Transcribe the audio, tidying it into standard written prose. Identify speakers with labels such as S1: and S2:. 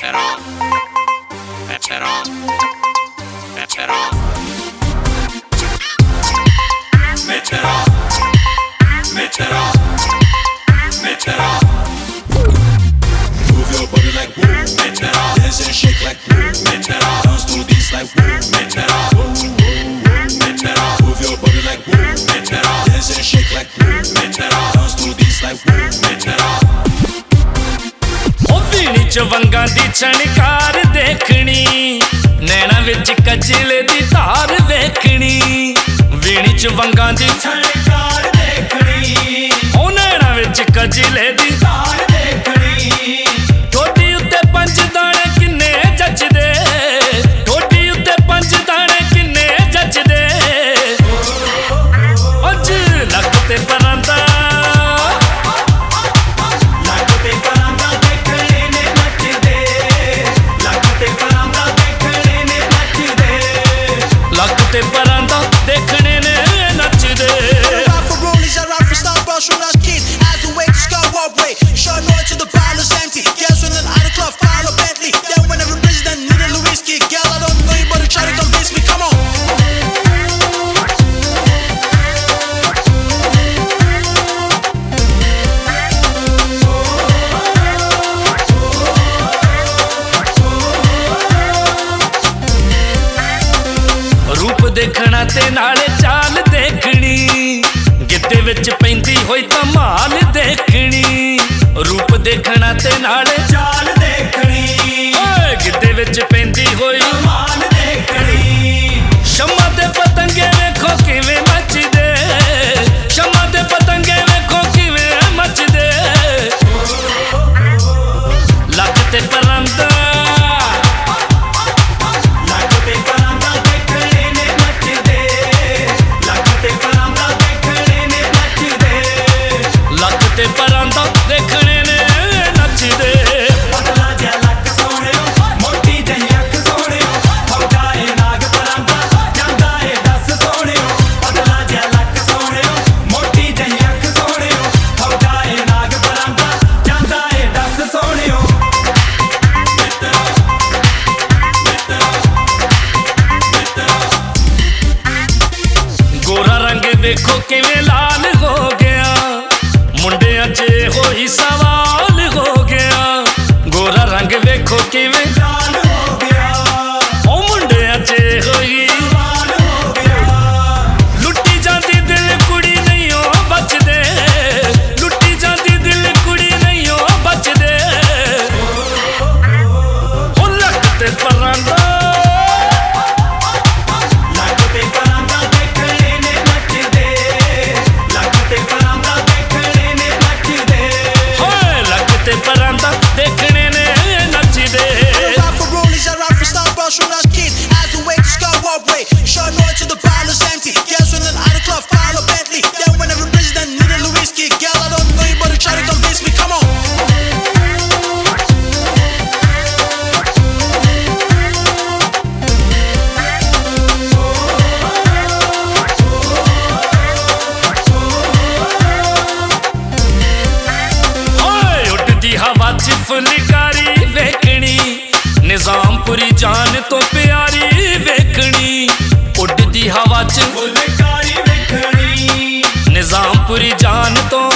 S1: Veteran, veteran, veteran, veteran, veteran, veteran.
S2: Move your body like woo, veteran. Dance and shake like woo, veteran. Dance to this like woo, veteran. Veteran. Move your body like woo, veteran. Dance and shake like woo, veteran. Dance to this like woo, veteran.
S3: ਵੀਣੀ ਚ ਵੰਗਾਂ ਦੀ ਛਣਕਾਰ ਦੇਖਣੀ, ਨੈਣਾ ਵਿੱਚ ਕਜਲੇ ਦੀ ਧਾਰ ਵੇਖਣੀ। ਵੀਣੀ ਚ ਵੰਗਾਂ ਦੀ
S2: ਛਣਕਾਰ ਦੇਖਣੀ,
S3: ਉਹ ਨੈਣਾ ਵਿੱਚ ਕਜਲੇ ਦੀ
S2: ਧਾਰ ਦੇਖਣੀ।
S3: ਠੋਡੀ ਉੱਤੇ ਪੰਜ ਦਾਣੇ ਕਿੰਨੇ ਜੱਜਦੇ, ਠੋਡੀ ਉੱਤੇ ਪੰਜ ਦਾਣੇ ਕਿੰਨੇ ਜੱਜਦੇ। ਅੱਜ ਲੱਕ ਤੇ ਪਰਾਂਦਾ, ਤੇ ਪਰਾਂਦਾ ਦੇਖਣੇ ਨੇ ਨੱਚਦੇ।
S4: Ride for rollies, I ride for Starbucks when I was kid. As the way to Skywalkway, short noise to the bar is empty. Girls running out of club, file a Bentley. Then when every president needed a whiskey, girl I don't know you, but try to convince me. Come on.
S3: ਰੂਪ ਦੇਖਣਾ ਤੇ ਨਾਲੇ ਚਾਲ ਦੇਖਣੀ, ਗਿੱਧੇ ਵਿੱਚ ਪੈਂਦੀ ਹੋਈ ਧਮਾਲ ਦੇਖਣੀ। ਰੂਪ ਦੇਖਣਾ ਤੇ ਨਾਲੇ
S2: ਚਾਲ ਦੇਖਣੀ,
S3: ਓਏ ਗਿੱਧੇ ਵਿੱਚ ਪੈਂਦੀ ਹੋਈ
S2: ਧਮਾਲ ਦੇਖਣੀ।
S3: ਸ਼ਮਾ ਦੇ ਪਤੰਗੇ ਵੇਖੋ ਕਿਵੇਂ ਮੱਚਦੇ, ਸ਼ਮਾ ਦੇ ਪਤੰਗੇ ਵੇਖੋ ਕਿਵੇਂ ਮੱਚਦੇ। ਲੱਕ ਤੇ ਪਰਾਂਦਾ, ਤੇ ਪਰਾਂਦਾ ਦੇਖਣੇ ਨੇ ਨੱਚਦੇ।
S2: ਪਤਲਾ ਜਿਹਾ ਲੱਕ ਸੋਹਣਿਓ, ਮੋਟੀ ਜਿਹੀ ਅੱਖ ਸੋਹਣਿਓ, ਹੌਦਾ ਏ ਨਾਗ ਪਰਾਂਦਾ ਜਾਂਦਾ ਏ ਦੱਸ ਸੋਹਣਿਓ। ਪਤਲਾ ਜਿਹਾ ਲੱਕ ਸੋਹਣਿਓ, ਮੋਟੀ ਜਿਹੀ ਅੱਖ ਸੋਹਣਿਓ, ਹੌਦਾ ਏ ਨਾਗ ਪਰਾਂਦਾ ਜਾਂਦਾ ਏ ਦੱਸ ਸੋਹਣਿਓ।
S3: ਗੋਰਾ ਰੰਗ ਵੇਖੋ ਕਿਵੇਂ ਲਾਲ ਹੋ ਗਿਆ, ਮੁੰਡਿਆਂ 'ਚ ਹੋਈ ਸਵਾਲ ਹੋ ਗਿਆ। ਗੋਰਾ ਰੰਗ ਵੇਖੋ ਕਿਵੇਂ
S2: ਲਾਲ ਹੋ ਗਿਆ,
S3: ਉਹ ਮੁੰਡਿਆਂ 'ਚ ਹੋਈ
S2: ਸਵਾਲ ਹੋ ਗਿਆ।
S3: ਲੁੱਟੀ ਜਾਂਦੀ ਦਿਲ ਕੁੜੀ ਨਹੀਂ ਉਹ ਬਚਦੇ, ਲੁੱਟੀ ਜਾਂਦੀ ਦਿਲ ਕੁੜੀ ਨਹੀਂ ਉਹ ਬਚਦੇ। ਉਹ ਲੱਕ ਤੇ ਪਰਾਂਦਾ,
S2: ਲੱਕ ਤੇ ਪਰਾਂਦਾ ਦੇਖਣੇ ਨੇ ਨੱਚਦੇ, ਲੱਕ ਤੇ ਪਰਾਂਦਾ ਦੇਖਣੇ ਨੇ ਨੱਚਦੇ।
S3: ਹੋਏ ਲੱਕ ਤੇ ਪਰਾਂਦਾ ਦੇਖਣੇ ਨੇ ਨੱਚਦੇ।
S4: Ride for rollies, I ride for Starbucks when I was kid. As the way to Skywalkway, short noise to the bar is empty. Girls running out of club, file a Bentley. Then when every president needed a whiskey, girl I don't know you, but try to convince me. Come on.
S3: ਉੱਡਦੀ ਹਵਾ 'ਚ ਫੁਲਕਾਰੀ ਵੇਖਣੀ, ਨਿਜ਼ਾਮਪੁਰੀ ਜਾਨ ਤੋਂ ਪਿਆਰੀ ਵੇਖਣੀ। ਉੱਡਦੀ ਹਵਾ 'ਚ
S2: ਫੁਲਕਾਰੀ ਵੇਖਣੀ,
S3: ਨਿਜ਼ਾਮਪੁਰੀ ਜਾਨ ਤੋਂ